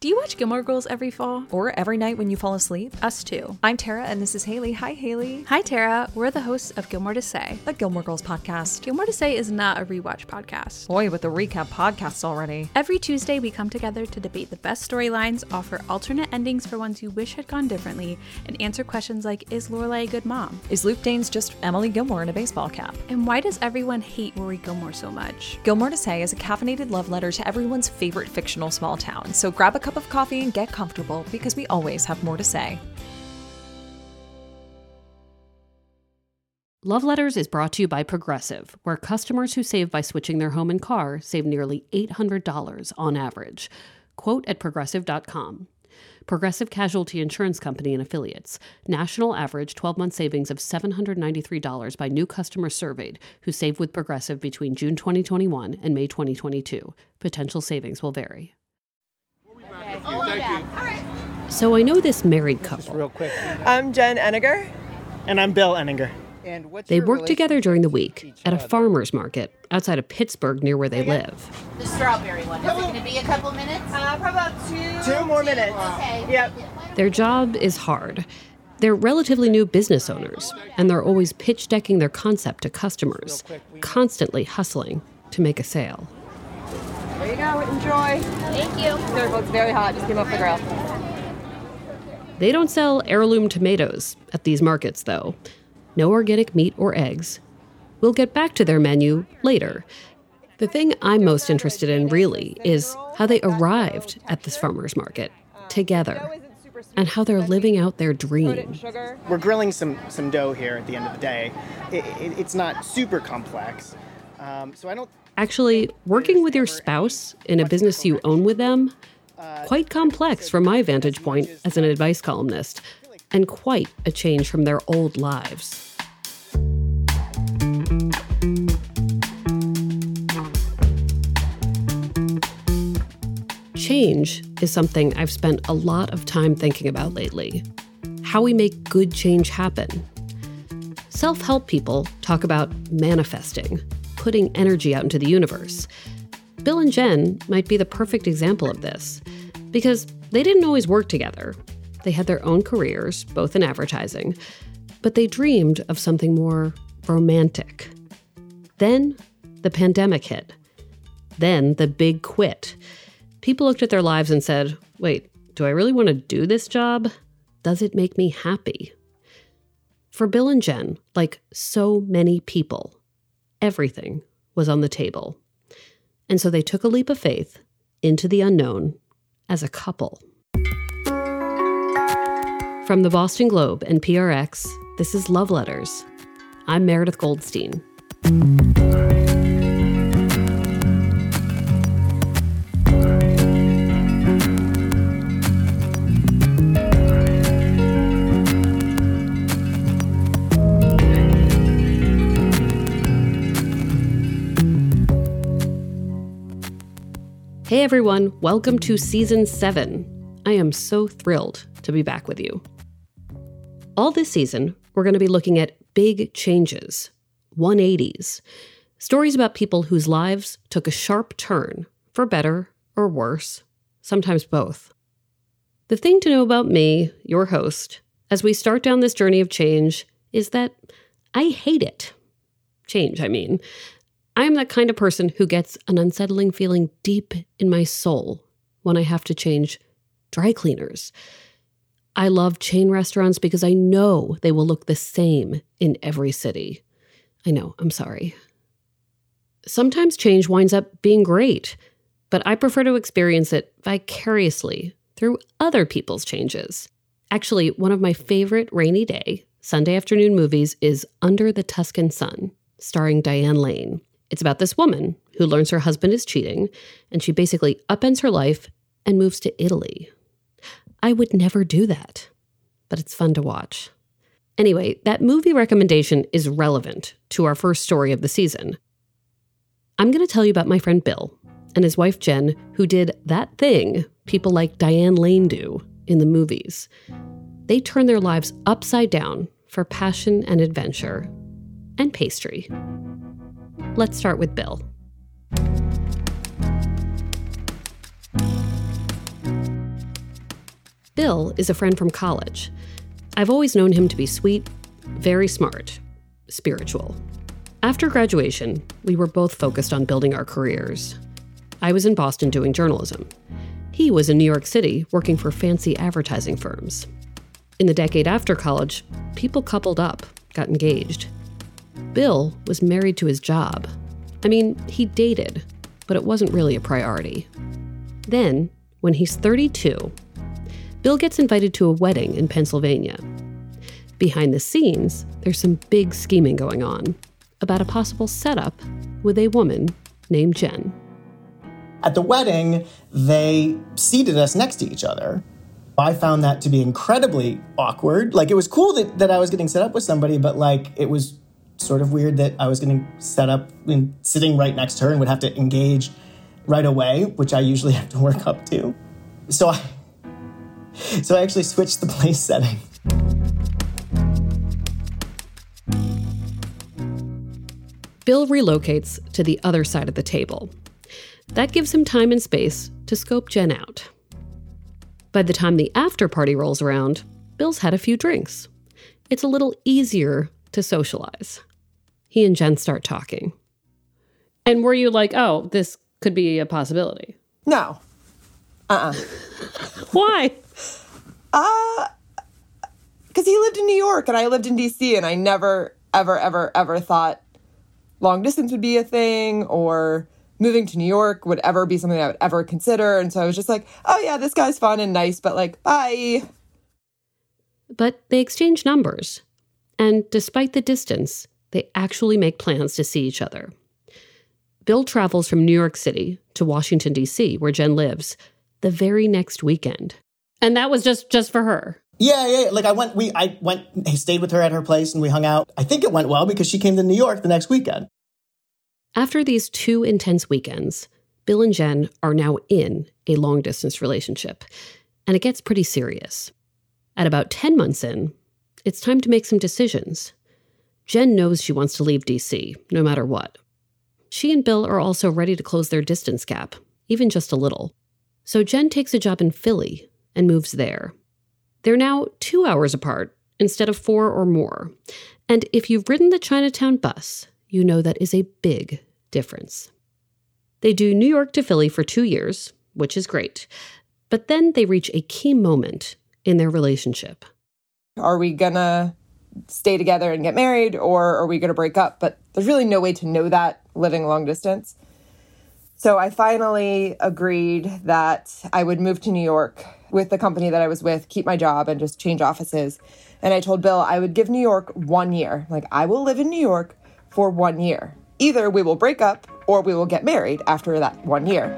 Do you watch Gilmore Girls every fall? Or every night when you fall asleep? Us too. I'm Tara, and this is Haley. Hi, Haley. Hi, Tara. We're the hosts of Gilmore to Say, The Gilmore Girls podcast. Gilmore to Say is not a rewatch podcast. Boy, with the recap podcasts already. Every Tuesday, we come together to debate the best storylines, offer alternate endings for ones you wish had gone differently, and answer questions like, is Lorelai a good mom? Is Luke Danes just Emily Gilmore in a baseball cap? And why does everyone hate Rory Gilmore so much? Gilmore to Say is a caffeinated love letter to everyone's favorite fictional small town. So grab a cup of coffee and get comfortable, because we always have more to say. Love Letters is brought to you by Progressive, where customers who save by switching their home and car save nearly $800 on average. Quote at Progressive.com. Progressive Casualty Insurance Company and Affiliates. National average 12-month savings of $793 by new customers surveyed who saved with Progressive between June 2021 and May 2022. Potential savings will vary. So I know this married couple. Real quick. I'm Jen Eniger. And I'm Bill Enninger. They work together during the week at a farmer's market outside of Pittsburgh near where they live. The strawberry one. Is it going to be a couple minutes? Probably about two more minutes. Okay. Yep. Their job is hard. They're relatively new business owners, and they're always pitch decking their concept to customers, constantly hustling to make a sale. There you go. Enjoy. Thank you. Careful, it's very hot. Just came off the grill. They don't sell heirloom tomatoes at these markets, though. No organic meat or eggs. We'll get back to their menu later. The thing I'm most interested in, really, is how they arrived at this farmer's market together and how they're living out their dream. We're grilling some dough here at the end of the day. It's not super complex, so I don't... Actually, working with your spouse in a business you own with them, quite complex from my vantage point as an advice columnist, and quite a change from their old lives. Change is something I've spent a lot of time thinking about lately. How we make good change happen. Self-help people talk about manifesting, putting energy out into the universe. Bill and Jen might be the perfect example of this, because they didn't always work together. They had their own careers, both in advertising, but they dreamed of something more romantic. Then the pandemic hit. Then the big quit. People looked at their lives and said, wait, do I really want to do this job? Does it make me happy? For Bill and Jen, like so many people, everything was on the table. And so they took a leap of faith into the unknown as a couple. From the Boston Globe and PRX, this is Love Letters. I'm Meredith Goldstein. Hey everyone, welcome to Season 7. I am so thrilled to be back with you. All this season, we're going to be looking at big changes, 180s, stories about people whose lives took a sharp turn, for better or worse, sometimes both. The thing to know about me, your host, as we start down this journey of change, is that I hate it. Change, I mean. I am that kind of person who gets an unsettling feeling deep in my soul when I have to change dry cleaners. I love chain restaurants because I know they will look the same in every city. I know, I'm sorry. Sometimes change winds up being great, but I prefer to experience it vicariously through other people's changes. Actually, one of my favorite rainy day, Sunday afternoon movies is Under the Tuscan Sun, starring Diane Lane. It's about this woman who learns her husband is cheating, and she basically upends her life and moves to Italy. I would never do that, but it's fun to watch. Anyway, that movie recommendation is relevant to our first story of the season. I'm going to tell you about my friend Bill and his wife Jen, who did that thing people like Diane Lane do in the movies. They turned their lives upside down for passion and adventure and pastry. Let's start with Bill. Bill is a friend from college. I've always known him to be sweet, very smart, spiritual. After graduation, we were both focused on building our careers. I was in Boston doing journalism. He was in New York City working for fancy advertising firms. In the decade after college, people coupled up, got engaged. Bill was married to his job. I mean, he dated, but it wasn't really a priority. Then, when he's 32, Bill gets invited to a wedding in Pennsylvania. Behind the scenes, there's some big scheming going on about a possible setup with a woman named Jen. At the wedding, they seated us next to each other. I found that to be incredibly awkward. Like, it was cool that I was getting set up with somebody, but like, it was sort of weird that I was getting set up and sitting right next to her and would have to engage right away, which I usually have to work up to. So I actually switched the place setting. Bill relocates to the other side of the table. That gives him time and space to scope Jen out. By the time the after party rolls around, Bill's had a few drinks. It's a little easier to socialize. He and Jen start talking. And were you like, oh, this could be a possibility? No. Why? Because he lived in New York and I lived in D.C. and I never, ever, ever, ever thought long distance would be a thing or moving to New York would ever be something I would ever consider. And so I was just like, oh yeah, this guy's fun and nice, but like, bye. But they exchange numbers. And despite the distance, they actually make plans to see each other. Bill travels from New York City to Washington, D.C., where Jen lives, the very next weekend. And that was just for her? Yeah. Like I stayed with her at her place and we hung out. I think it went well because she came to New York the next weekend. After these 2 intense weekends, Bill and Jen are now in a long-distance relationship, and it gets pretty serious. At about 10 months in, it's time to make some decisions. Jen knows she wants to leave D.C., no matter what. She and Bill are also ready to close their distance gap, even just a little. So Jen takes a job in Philly and moves there. They're now 2 hours apart instead of 4 or more. And if you've ridden the Chinatown bus, you know that is a big difference. They do New York to Philly for 2 years, which is great. But then they reach a key moment in their relationship. Are we gonna stay together and get married or are we gonna break up? But there's really no way to know that living long distance. So I finally agreed that I would move to New York with the company that I was with, keep my job and just change offices. And I told Bill I would give New York 1 year. Like, I will live in New York for 1 year. Either we will break up or we will get married after that 1 year.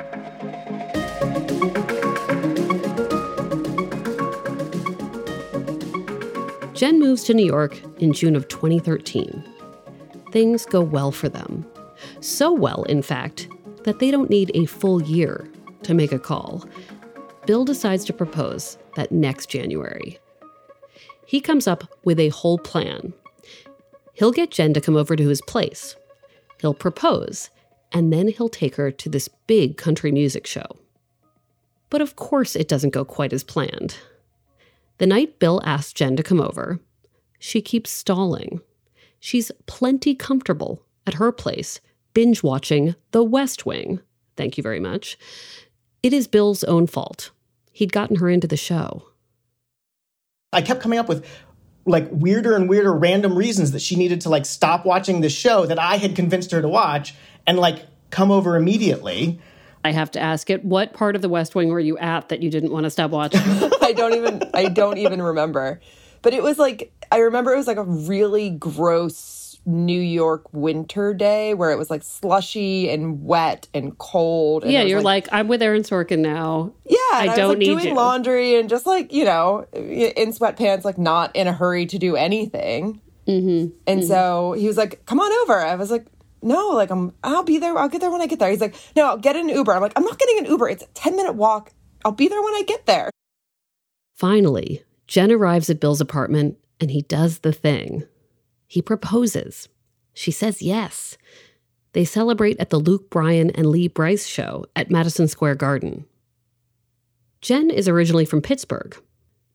Jen moves to New York in June of 2013. Things go well for them. So well, in fact, that they don't need a full year to make a call. Bill decides to propose that next January. He comes up with a whole plan. He'll get Jen to come over to his place. He'll propose, and then he'll take her to this big country music show. But of course it doesn't go quite as planned. The night Bill asks Jen to come over, she keeps stalling. She's plenty comfortable at her place, binge-watching The West Wing. Thank you very much. It is Bill's own fault. He'd gotten her into the show. I kept coming up with like weirder and weirder random reasons that she needed to like stop watching the show that I had convinced her to watch and like come over immediately. I have to ask it, what part of The West Wing were you at that you didn't want to stop watching? I don't even remember. But it was like, I remember it was like a really gross New York winter day where it was like slushy and wet and cold. And yeah, you're like, I'm with Aaron Sorkin now. Yeah, I don't need doing you. Laundry and just like, you know, in sweatpants, like not in a hurry to do anything. Mm-hmm. And so he was like, come on over. I was like, no, like I'll be there. I'll get there when I get there. He's like, no, I'll get an Uber. I'm like, I'm not getting an Uber. It's a 10-minute walk. I'll be there when I get there. Finally, Jen arrives at Bill's apartment and he does the thing. He proposes. She says yes. They celebrate at the Luke Bryan and Lee Brice show at Madison Square Garden. Jen is originally from Pittsburgh.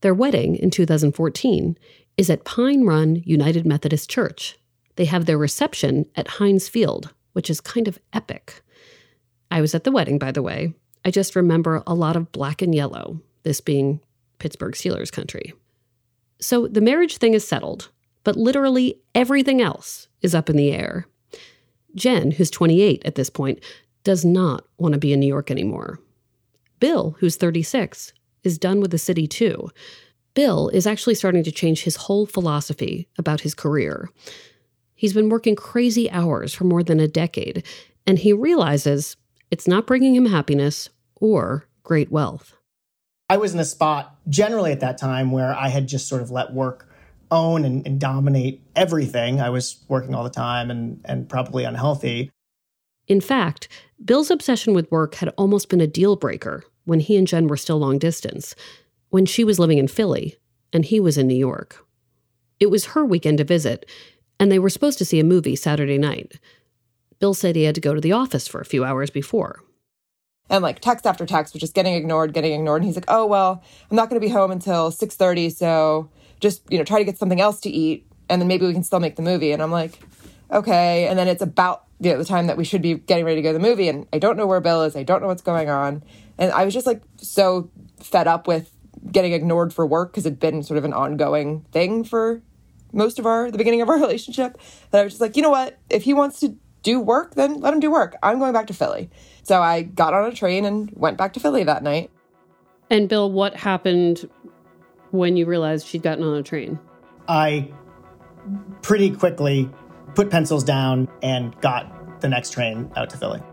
Their wedding in 2014 is at Pine Run United Methodist Church. They have their reception at Heinz Field, which is kind of epic. I was at the wedding, by the way. I just remember a lot of black and yellow, this being Pittsburgh Steelers country. So the marriage thing is settled, but literally everything else is up in the air. Jen, who's 28 at this point, does not want to be in New York anymore. Bill, who's 36, is done with the city too. Bill is actually starting to change his whole philosophy about his career. He's been working crazy hours for more than a decade, and he realizes it's not bringing him happiness or great wealth. I was in a spot generally at that time where I had just sort of let work own and dominate everything. I was working all the time and probably unhealthy. In fact, Bill's obsession with work had almost been a deal breaker when he and Jen were still long distance, when she was living in Philly and he was in New York. It was her weekend to visit, and they were supposed to see a movie Saturday night. Bill said he had to go to the office for a few hours before. And like text after text was just getting ignored. And he's like, oh, well, I'm not going to be home until 6:30. So just, try to get something else to eat. And then maybe we can still make the movie. And I'm like, okay. And then it's about the time that we should be getting ready to go to the movie. And I don't know where Bill is. I don't know what's going on. And I was just like so fed up with getting ignored for work because it'd been sort of an ongoing thing for most of the beginning of our relationship, that I was just like, you know what? If he wants to do work, then let him do work. I'm going back to Philly. So I got on a train and went back to Philly that night. And Bill, what happened when you realized she'd gotten on a train? I pretty quickly put pencils down and got the next train out to Philly.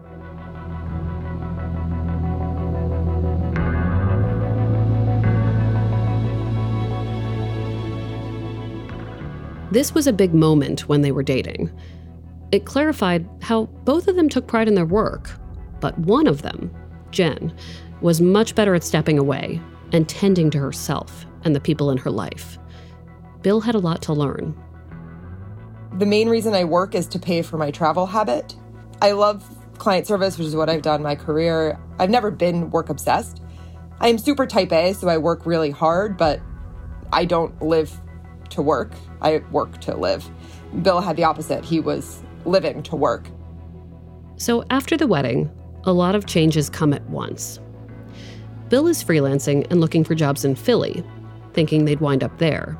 This was a big moment when they were dating. It clarified how both of them took pride in their work, but one of them, Jen, was much better at stepping away and tending to herself and the people in her life. Bill had a lot to learn. The main reason I work is to pay for my travel habit. I love client service, which is what I've done in my career. I've never been work obsessed. I am super type A, so I work really hard, but I don't live to work. I work to live. Bill had the opposite. He was living to work. So after the wedding, a lot of changes come at once. Bill is freelancing and looking for jobs in Philly, thinking they'd wind up there.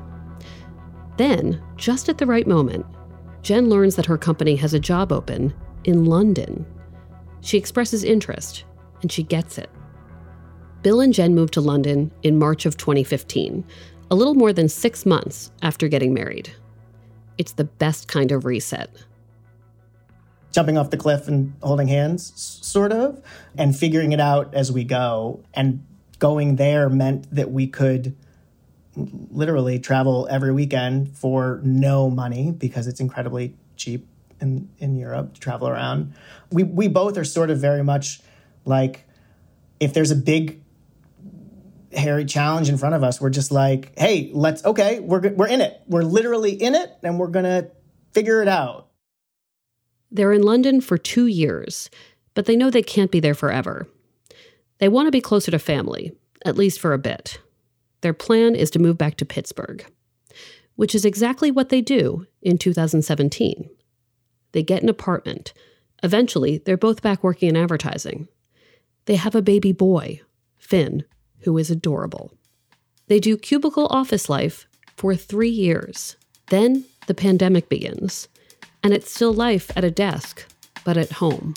Then, just at the right moment, Jen learns that her company has a job open in London. She expresses interest, and she gets it. Bill and Jen moved to London in March of 2015, a little more than 6 months after getting married. It's the best kind of reset. Jumping off the cliff and holding hands, sort of, and figuring it out as we go. And going there meant that we could literally travel every weekend for no money because it's incredibly cheap in Europe to travel around. We both are sort of very much like, if there's a big, hairy challenge in front of us, we're just like, hey, we're in it. We're literally in it, and we're going to figure it out. They're in London for 2 years, but they know they can't be there forever. They want to be closer to family, at least for a bit. Their plan is to move back to Pittsburgh, which is exactly what they do in 2017. They get an apartment. Eventually, they're both back working in advertising. They have a baby boy, Finn, who is adorable. They do cubicle office life for 3 years. Then the pandemic begins, and it's still life at a desk, but at home.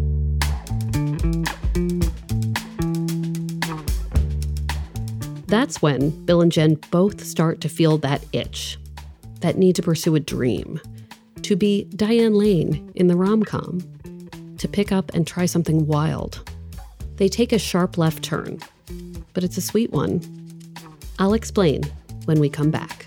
That's when Bill and Jen both start to feel that itch, that need to pursue a dream, to be Diane Lane in the rom-com, to pick up and try something wild. They take a sharp left turn, but it's a sweet one. I'll explain when we come back.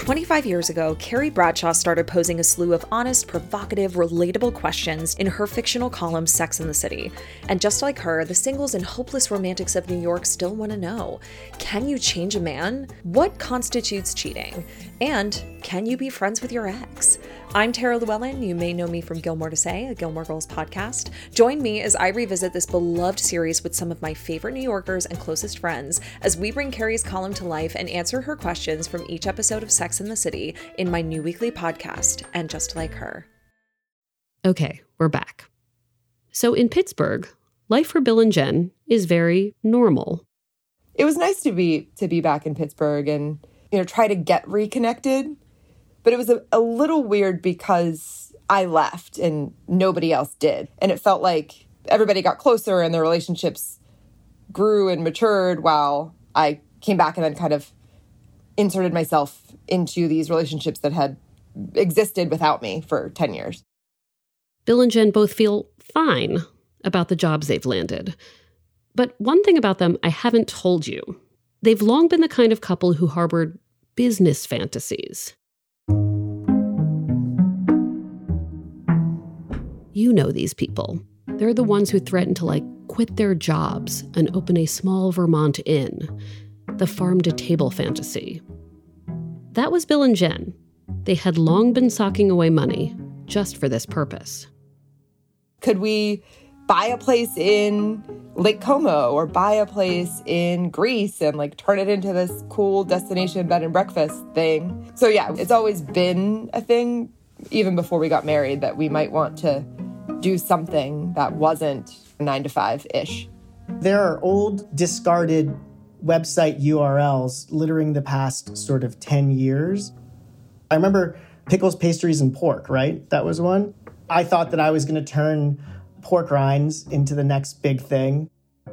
25 years ago, Carrie Bradshaw started posing a slew of honest, provocative, relatable questions in her fictional column Sex and the City. And just like her, the singles and hopeless romantics of New York still want to know, can you change a man? What constitutes cheating? And can you be friends with your ex? I'm Tara Llewellyn. You may know me from Gilmore to Say, a Gilmore Girls podcast. Join me as I revisit this beloved series with some of my favorite New Yorkers and closest friends as we bring Carrie's column to life and answer her questions from each episode of Sex and the City in my new weekly podcast, And Just Like Her. Okay, we're back. So in Pittsburgh, life for Bill and Jen is very normal. It was nice to be back in Pittsburgh and, try to get reconnected. But it was a little weird because I left and nobody else did. And it felt like everybody got closer and their relationships grew and matured while I came back and then kind of inserted myself into these relationships that had existed without me for 10 years. Bill and Jen both feel fine about the jobs they've landed. But one thing about them I haven't told you. They've long been the kind of couple who harbored business fantasies. You know these people. They're the ones who threaten to, quit their jobs and open a small Vermont inn. The farm-to-table fantasy. That was Bill and Jen. They had long been socking away money just for this purpose. Could we buy a place in Lake Como or buy a place in Greece and turn it into this cool destination bed and breakfast thing? So yeah, it's always been a thing, even before we got married, that we might want to do something that wasn't 9 to 5-ish. There are old, discarded website URLs littering the past sort of 10 years. I remember Pickles, Pastries, and Pork, right? That was one. I thought that I was going to turn pork rinds into the next big thing.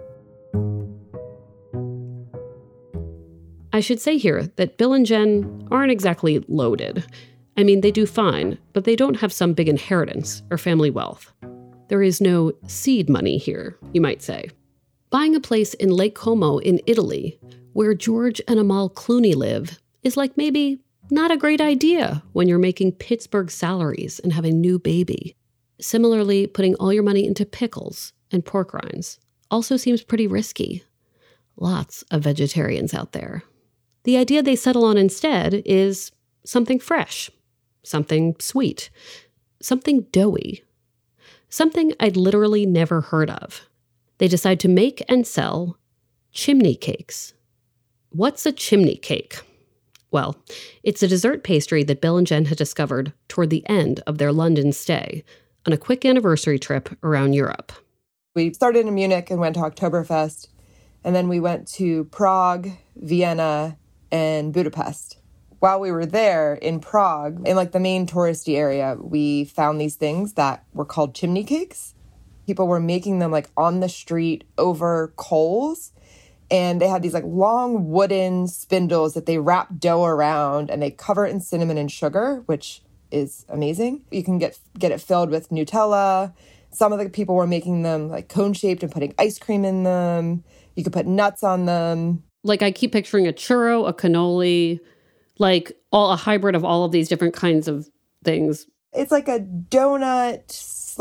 I should say here that Bill and Jen aren't exactly loaded. I mean, they do fine, but they don't have some big inheritance or family wealth. There is no seed money here, you might say. Buying a place in Lake Como in Italy, where George and Amal Clooney live, is maybe not a great idea when you're making Pittsburgh salaries and have a new baby. Similarly, putting all your money into pickles and pork rinds also seems pretty risky. Lots of vegetarians out there. The idea they settle on instead is something fresh, something sweet, something doughy, something I'd literally never heard of. They decide to make and sell chimney cakes. What's a chimney cake? Well, it's a dessert pastry that Bill and Jen had discovered toward the end of their London stay on a quick anniversary trip around Europe. We started in Munich and went to Oktoberfest, and then we went to Prague, Vienna, and Budapest. While we were there in Prague, in the main touristy area, we found these things that were called chimney cakes. People were making them on the street over coals. And they had these long wooden spindles that they wrap dough around and they cover it in cinnamon and sugar, which is amazing. You can get it filled with Nutella. Some of the people were making them cone-shaped and putting ice cream in them. You could put nuts on them. I keep picturing a churro, a cannoli, a hybrid of all of these different kinds of things. It's a donut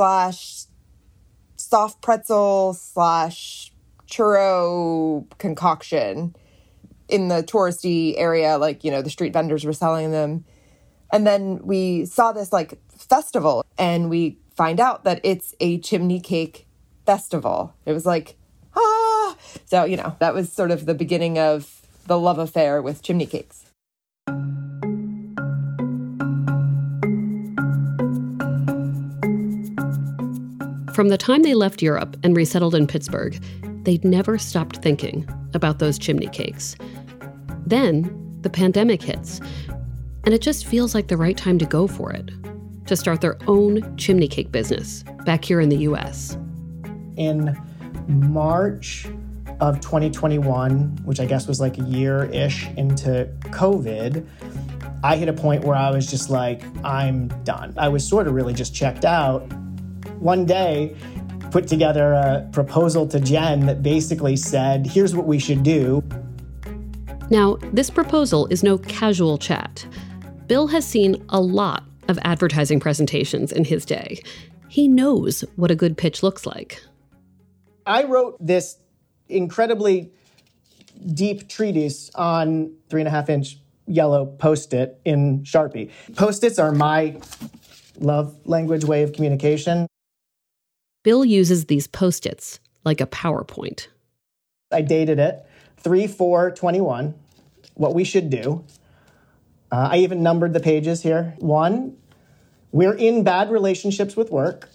/ soft pretzel / churro concoction in the touristy area, the street vendors were selling them. And then we saw this festival and we find out that it's a chimney cake festival. It was so, that was sort of the beginning of the love affair with chimney cakes. From the time they left Europe and resettled in Pittsburgh, they'd never stopped thinking about those chimney cakes. Then the pandemic hits, and it just feels like the right time to go for it, to start their own chimney cake business back here in the U.S. In March of 2021, which I guess was a year-ish into COVID, I hit a point where I was just I'm done. I was sort of really just checked out. One day, put together a proposal to Jen that basically said, here's what we should do. Now, this proposal is no casual chat. Bill has seen a lot of advertising presentations in his day. He knows what a good pitch looks like. I wrote this incredibly deep treatise on 3.5-inch yellow Post-it in Sharpie. Post-its are my love language way of communication. Bill uses these Post-its like a PowerPoint. I dated it 3/4/21, what we should do. I even numbered the pages here. 1, we're in bad relationships with work.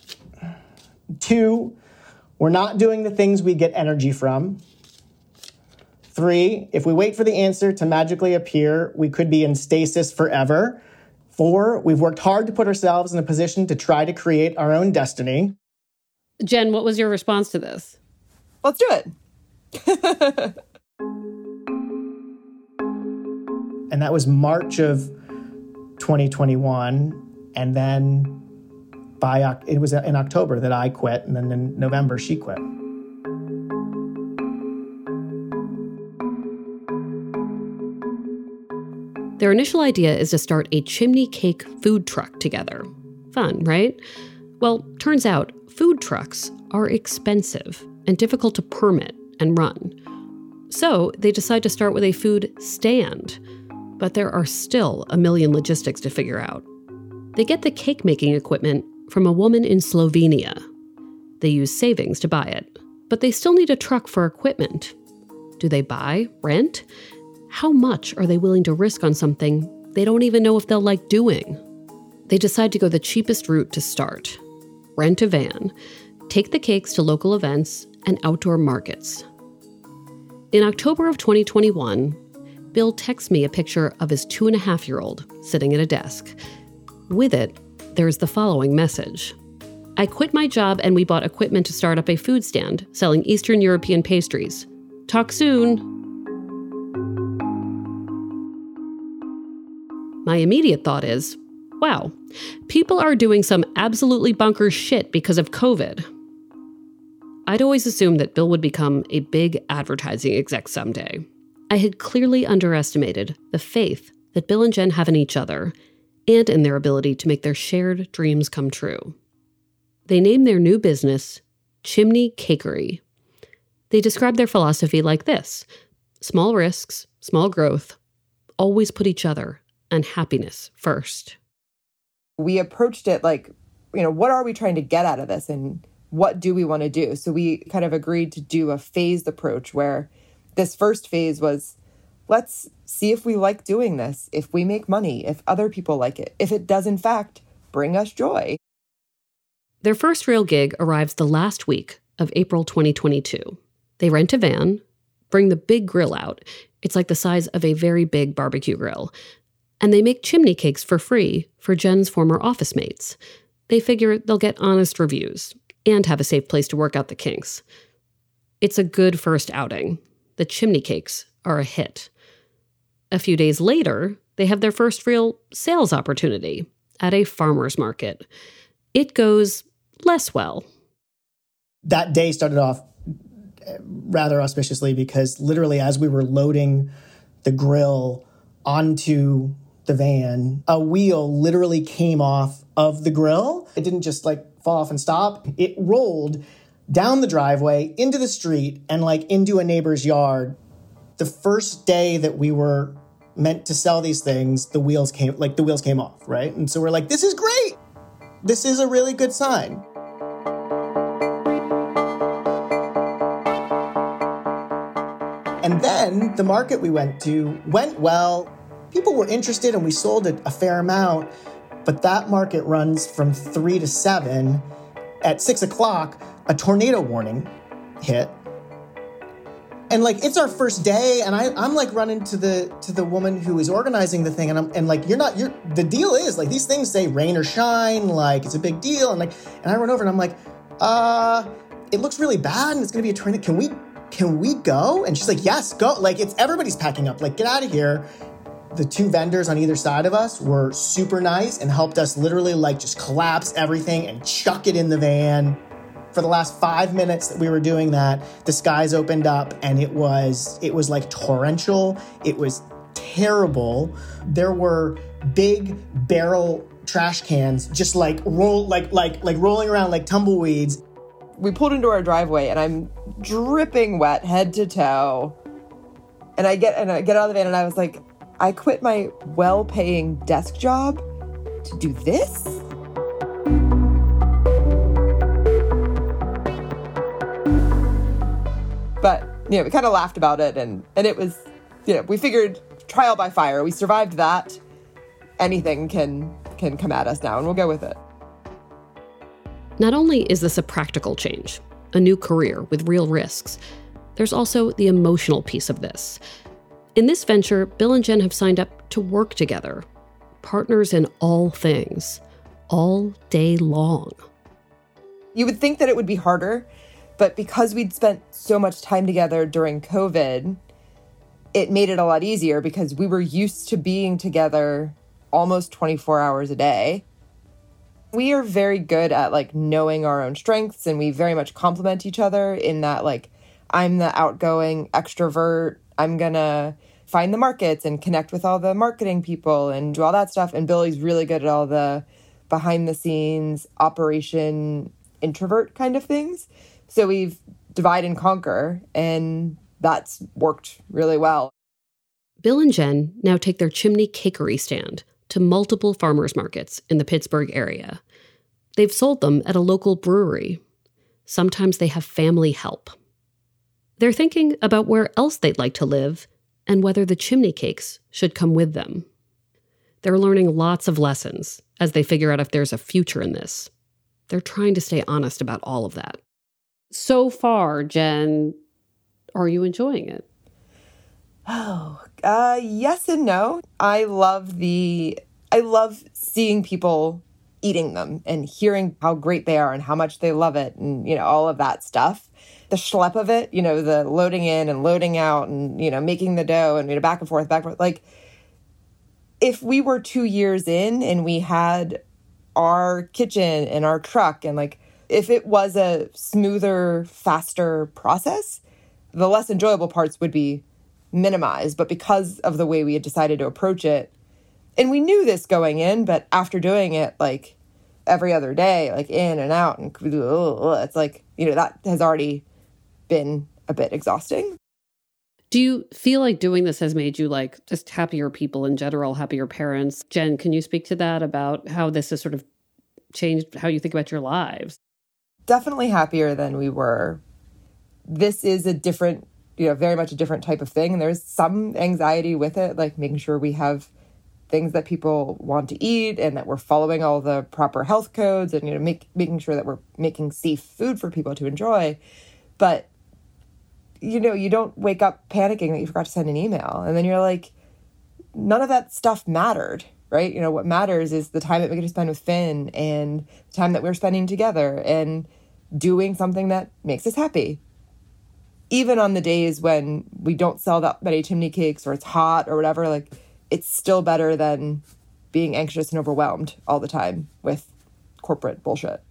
2, we're not doing the things we get energy from. 3, if we wait for the answer to magically appear, we could be in stasis forever. 4, we've worked hard to put ourselves in a position to try to create our own destiny. Jen, what was your response to this? Let's do it. And that was March of 2021. And then it was in October that I quit. And then in November, she quit. Their initial idea is to start a chimney cake food truck together. Fun, right? Well, turns out food trucks are expensive and difficult to permit and run. So they decide to start with a food stand. But there are still a million logistics to figure out. They get the cake-making equipment from a woman in Slovenia. They use savings to buy it, but they still need a truck for equipment. Do they buy, rent? How much are they willing to risk on something they don't even know if they'll like doing? They decide to go the cheapest route to start. Rent a van, take the cakes to local events and outdoor markets. In October of 2021, Bill texts me a picture of his 2.5-year-old sitting at a desk. With it, there's the following message. I quit my job and we bought equipment to start up a food stand selling Eastern European pastries. Talk soon. My immediate thought is, wow, people are doing some absolutely bonkers shit because of COVID. I'd always assumed that Bill would become a big advertising exec someday. I had clearly underestimated the faith that Bill and Jen have in each other and in their ability to make their shared dreams come true. They named their new business Chimney Cakery. They describe their philosophy like this: small risks, small growth, always put each other and happiness first. We approached it like, what are we trying to get out of this and what do we want to do? So we kind of agreed to do a phased approach where this first phase was, let's see if we like doing this, if we make money, if other people like it, if it does in fact bring us joy. Their first real gig arrives the last week of April 2022. They rent a van, bring the big grill out. It's like the size of a very big barbecue grill. And they make chimney cakes for free for Jen's former office mates. They figure they'll get honest reviews and have a safe place to work out the kinks. It's a good first outing. The chimney cakes are a hit. A few days later, they have their first real sales opportunity at a farmer's market. It goes less well. That day started off rather auspiciously because literally as we were loading the grill onto the van, a wheel literally came off of the grill. It didn't just fall off and stop. It rolled down the driveway, into the street, and into a neighbor's yard. The first day that we were meant to sell these things, the wheels came off, right? And so we're like, this is great. This is a really good sign. And then the market we went to went well. People were interested and we sold a fair amount, but that market runs from 3 to 7. At 6 o'clock, a tornado warning hit. And it's our first day, and I'm running to the woman who is organizing the thing, and the deal is these things say rain or shine, it's a big deal, and I run over and I'm like, it looks really bad and it's gonna be a tornado. Can we go? And she's like, yes, go. It's everybody's packing up. Get out of here. The two vendors on either side of us were super nice and helped us literally just collapse everything and chuck it in the van. For the last 5 minutes that we were doing that, the skies opened up and it was torrential. It was terrible. There were big barrel trash cans, just like rolling around like tumbleweeds. We pulled into our driveway and I'm dripping wet head to toe. And I get out of the van and I was like, I quit my well-paying desk job to do this? But, we kind of laughed about it and it was, we figured trial by fire. We survived that. Anything can come at us now and we'll go with it. Not only is this a practical change, a new career with real risks, there's also the emotional piece of this. In this venture, Bill and Jen have signed up to work together, partners in all things, all day long. You would think that it would be harder, but because we'd spent so much time together during COVID, it made it a lot easier because we were used to being together almost 24 hours a day. We are very good at knowing our own strengths, and we very much complement each other in that I'm the outgoing extrovert. I'm gonna find the markets and connect with all the marketing people and do all that stuff. And Billy's really good at all the behind the scenes operation introvert kind of things. So we've divide and conquer, and that's worked really well. Bill and Jen now take their chimney cakery stand to multiple farmers markets in the Pittsburgh area. They've sold them at a local brewery. Sometimes they have family help. They're thinking about where else they'd like to live and whether the chimney cakes should come with them. They're learning lots of lessons as they figure out if there's a future in this. They're trying to stay honest about all of that. So far, Jen, are you enjoying it? Yes and no. I love seeing people eating them and hearing how great they are and how much they love it and, all of that stuff. The schlep of it, the loading in and loading out and, making the dough and, back and forth. If we were 2 years in and we had our kitchen and our truck and if it was a smoother, faster process, the less enjoyable parts would be minimized. But because of the way we had decided to approach it, and we knew this going in, but after doing it every other day, in and out, and it's that has already been a bit exhausting. Do you feel like doing this has made you just happier people in general, happier parents? Jen, can you speak to that about how this has sort of changed how you think about your lives? Definitely happier than we were. This is a different, very much a different type of thing. And there's some anxiety with it, making sure we have things that people want to eat and that we're following all the proper health codes and, making sure that we're making safe food for people to enjoy. But, you don't wake up panicking that you forgot to send an email. And then you're none of that stuff mattered, right? What matters is the time that we get to spend with Finn and the time that we're spending together and doing something that makes us happy. Even on the days when we don't sell that many chimney cakes or it's hot or whatever, it's still better than being anxious and overwhelmed all the time with corporate bullshit.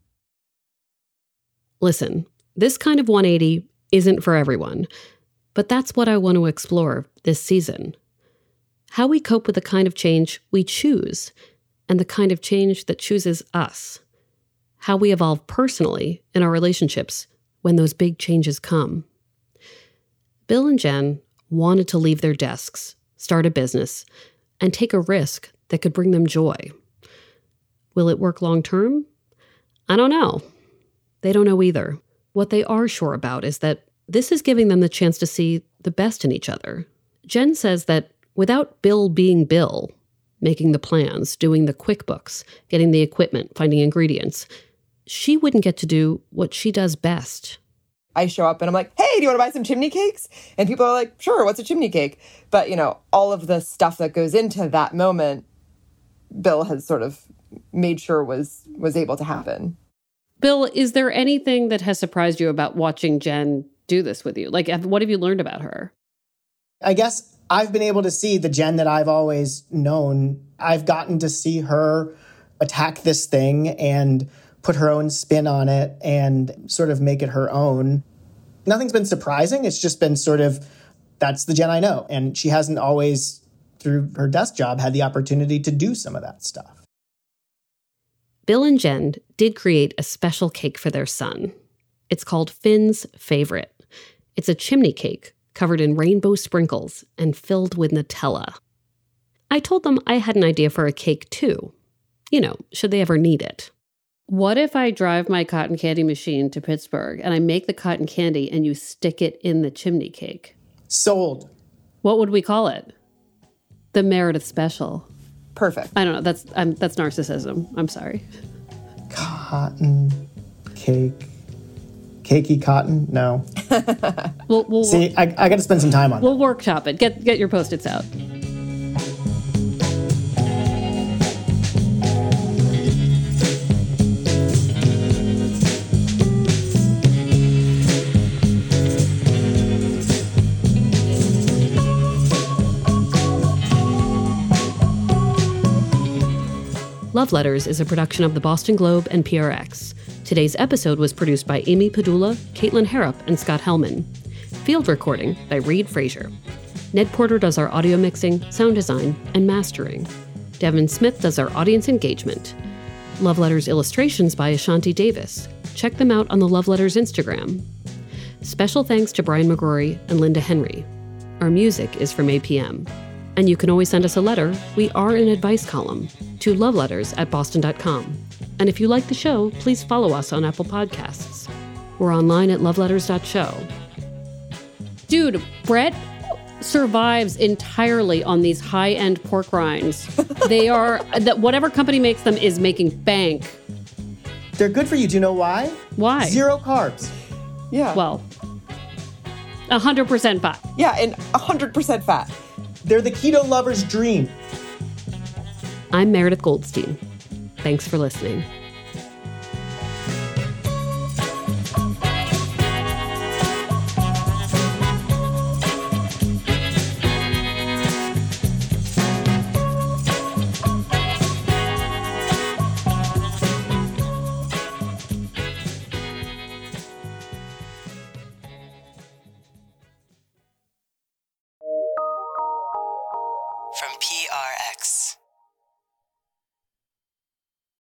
Listen, this kind of 180 isn't for everyone, but that's what I want to explore this season. How we cope with the kind of change we choose and the kind of change that chooses us. How we evolve personally in our relationships when those big changes come. Bill and Jen wanted to leave their desks, start a business, and take a risk that could bring them joy. Will it work long term? I don't know. They don't know either. What they are sure about is that this is giving them the chance to see the best in each other. Jen says that without Bill being Bill, making the plans, doing the QuickBooks, getting the equipment, finding ingredients, she wouldn't get to do what she does best. I show up and I'm like, hey, do you want to buy some chimney cakes? And people are like, sure, what's a chimney cake? But, all of the stuff that goes into that moment, Bill has sort of made sure was able to happen. Bill, is there anything that has surprised you about watching Jen do this with you? What have you learned about her? I guess I've been able to see the Jen that I've always known. I've gotten to see her attack this thing and put her own spin on it and sort of make it her own. Nothing's been surprising. It's just been sort of, that's the Jen I know. And she hasn't always through her desk job, had the opportunity to do some of that stuff. Bill and Jen did create a special cake for their son. It's called Finn's Favorite. It's a chimney cake covered in rainbow sprinkles and filled with Nutella. I told them I had an idea for a cake too. You know, should they ever need it. What if I drive my cotton candy machine to Pittsburgh and I make the cotton candy and you stick it in the chimney cake? Sold. What would we call it? The Meredith Special. Perfect. I don't know. That's narcissism. I'm sorry. Cotton cake. Cakey cotton? No. We'll See, I got to spend some time on we'll workshop it. Get your Post-its out. Love Letters is a production of the Boston Globe and PRX. Today's episode was produced by Amy Padula, Caitlin Harrop, and Scott Hellman. Field recording by Reed Frazier. Ned Porter does our audio mixing, sound design, and mastering. Devin Smith does our audience engagement. Love Letters illustrations by Ashanti Davis. Check them out on the Love Letters Instagram. Special thanks to Brian McGrory and Linda Henry. Our music is from APM. And you can always send us a letter. We are an advice column to loveletters@boston.com. And if you like the show, please follow us on Apple Podcasts. We're online at loveletters.show. Dude, Brett survives entirely on these high-end pork rinds. They are, that whatever company makes them is making bank. They're good for you. Do you know why? Why? 0 carbs. Yeah. Well, 100% fat. Yeah, and 100% fat. They're the keto lover's dream. I'm Meredith Goldstein. Thanks for listening. From PRX.